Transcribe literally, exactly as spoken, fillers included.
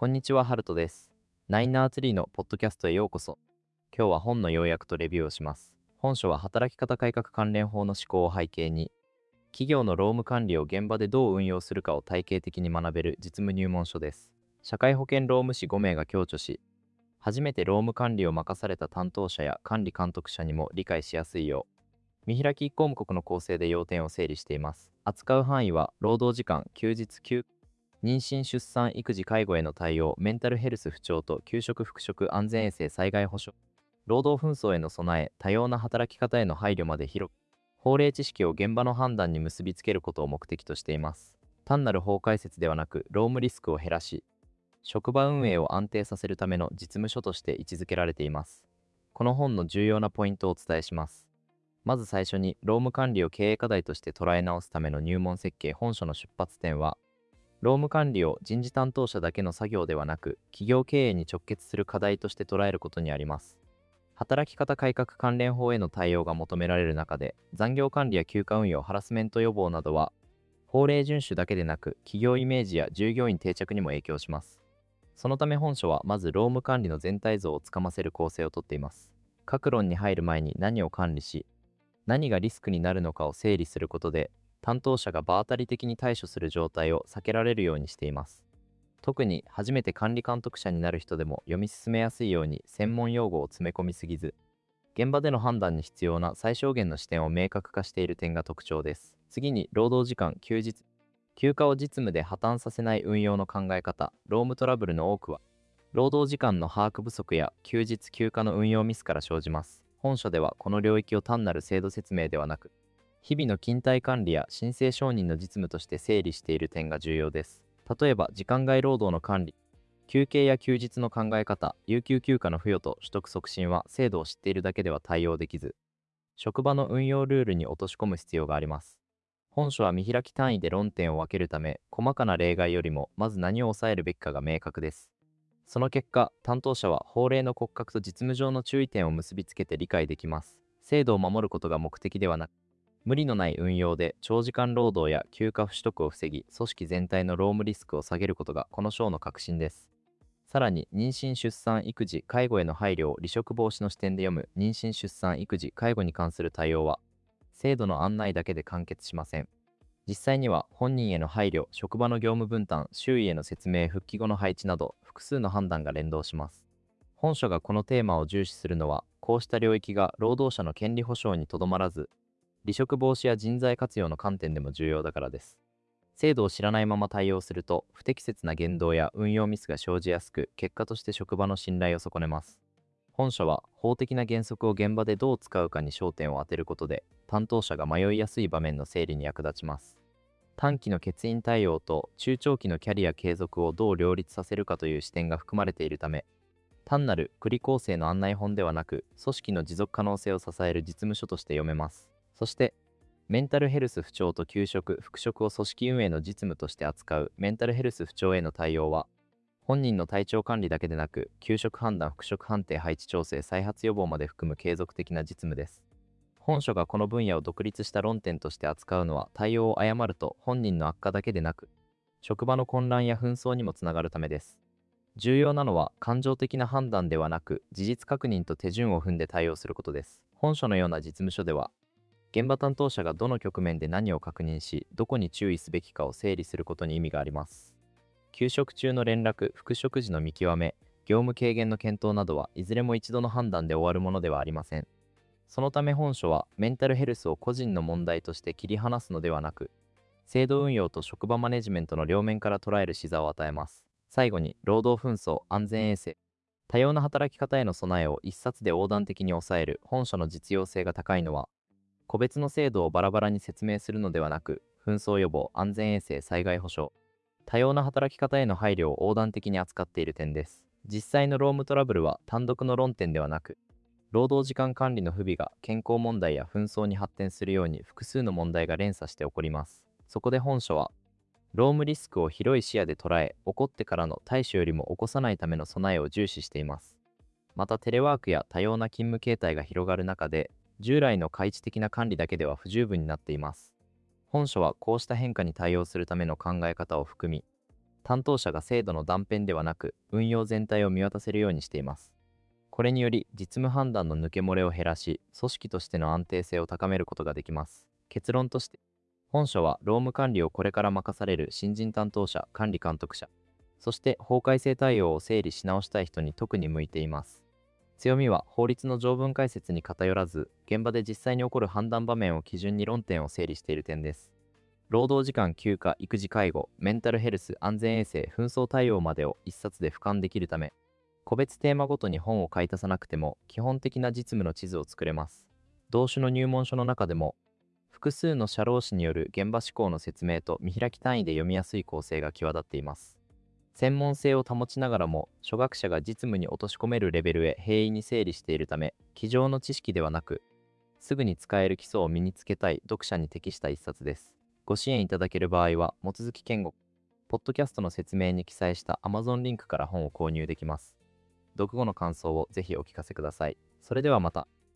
こんにちは、ハルトです。ナインナーツリーのポッドキャストへようこそ。今日は本の要約とレビューをします。本書は働き方改革関連法の施行を背景に、企業の労務管理を現場でどう運用するかを体系的に学べる実務入門書です。社会保険労務士ごめいが共著し、初めて労務管理を任された担当者や管理監督者にも理解しやすいよう、見開きいっ項目の構成で要点を整理しています。扱う範囲は、労働時間、休日、休妊娠・出産・育児・介護への対応、メンタルヘルス不調と給食・復職、安全衛生、災害保障、労働紛争への備え、多様な働き方への配慮まで広く、法令知識を現場の判断に結びつけることを目的としています。単なる法解説ではなく、労務リスクを減らし、職場運営を安定させるための実務書として位置づけられています。この本の重要なポイントをお伝えします。まず最初に、労務管理を経営課題として捉え直すための入門設計。本書の出発点は、労務管理を人事担当者だけの作業ではなく、企業経営に直結する課題として捉えることにあります。働き方改革関連法への対応が求められる中で、残業管理や休暇運用、ハラスメント予防などは、法令遵守だけでなく、企業イメージや従業員定着にも影響します。そのため本書は、まず労務管理の全体像をつかませる構成をとっています。各論に入る前に何を管理し、何がリスクになるのかを整理することで、担当者が場当たり的に対処する状態を避けられるようにしています。特に初めて管理監督者になる人でも読み進めやすいように専門用語を詰め込みすぎず、現場での判断に必要な最小限の視点を明確化している点が特徴です。次に、労働時間、休日、休暇を実務で破綻させない運用の考え方。労務トラブルの多くは、労働時間の把握不足や休日休暇の運用ミスから生じます。本書ではこの領域を単なる制度説明ではなく、日々の勤怠管理や申請承認の実務として整理している点が重要です。例えば、時間外労働の管理、休憩や休日の考え方、有給休暇の付与と取得促進は制度を知っているだけでは対応できず、職場の運用ルールに落とし込む必要があります。本書は見開き単位で論点を分けるため、細かな例外よりもまず何を抑えるべきかが明確です。その結果、担当者は法令の骨格と実務上の注意点を結びつけて理解できます。制度を守ることが目的ではなく、無理のない運用で長時間労働や休暇不取得を防ぎ、組織全体の労務リスクを下げることがこの章の核心です。さらに、妊娠・出産・育児・介護への配慮を離職防止の視点で読む妊娠・出産・育児・介護に関する対応は、制度の案内だけで完結しません。実際には本人への配慮、職場の業務分担、周囲への説明、復帰後の配置など複数の判断が連動します。本書がこのテーマを重視するのは、こうした領域が労働者の権利保障にとどまらず、離職防止や人材活用の観点でも重要だからです。制度を知らないまま対応すると、不適切な言動や運用ミスが生じやすく、結果として職場の信頼を損ねます。本書は法的な原則を現場でどう使うかに焦点を当てることで、担当者が迷いやすい場面の整理に役立ちます。短期の欠員対応と中長期のキャリア継続をどう両立させるかという視点が含まれているため、単なる繰り構成の案内本ではなく、組織の持続可能性を支える実務書として読めます。そして、メンタルヘルス不調と休職・復職を組織運営の実務として扱うメンタルヘルス不調への対応は、本人の体調管理だけでなく、休職判断、復職判定、配置調整、再発予防まで含む継続的な実務です。本書がこの分野を独立した論点として扱うのは、対応を誤ると本人の悪化だけでなく、職場の混乱や紛争にもつながるためです。重要なのは、感情的な判断ではなく、事実確認と手順を踏んで対応することです。本書のような実務書では、現場担当者がどの局面で何を確認し、どこに注意すべきかを整理することに意味があります。休職中の連絡、復職時の見極め、業務軽減の検討などはいずれも一度の判断で終わるものではありません。そのため本書は、メンタルヘルスを個人の問題として切り離すのではなく、制度運用と職場マネジメントの両面から捉える視座を与えます。最後に、労働紛争、安全衛生、多様な働き方への備えを一冊で横断的に抑える本書の実用性が高いのは、個別の制度をバラバラに説明するのではなく、紛争予防、安全衛生、災害保障、多様な働き方への配慮を横断的に扱っている点です。実際の労務トラブルは単独の論点ではなく、労働時間管理の不備が健康問題や紛争に発展するように複数の問題が連鎖して起こります。そこで本書は、労務リスクを広い視野で捉え、起こってからの対処よりも起こさないための備えを重視しています。また、テレワークや多様な勤務形態が広がる中で、従来の開示的な管理だけでは不十分になっています。本書はこうした変化に対応するための考え方を含み、 担当者が制度の断片ではなく、運用全体を見渡せるようにしています。これにより、実務判断の抜け漏れを減らし、組織としての安定性を高めることができます。結論として、本書は労務管理をこれから任される新人担当者、管理監督者、そして法改正対応を整理し直したい人に特に向いています。強みは法律の条文解説に偏らず、現場で実際に起こる判断場面を基準に論点を整理している点です。労働時間、休暇、育児、介護、メンタルヘルス、安全衛生、紛争対応までを一冊で俯瞰できるため、個別テーマごとに本を買い足さなくても基本的な実務の地図を作れます。同種の入門書の中でも、複数の社労士による現場思考の説明と見開き単位で読みやすい構成が際立っています。専門性を保ちながらも、初学者が実務に落とし込めるレベルへ平易に整理しているため、机上の知識ではなく、すぐに使える基礎を身につけたい読者に適した一冊です。ご支援いただける場合は、望月健吾、ポッドキャストの説明に記載した Amazon リンクから本を購入できます。読後の感想をぜひお聞かせください。それではまた。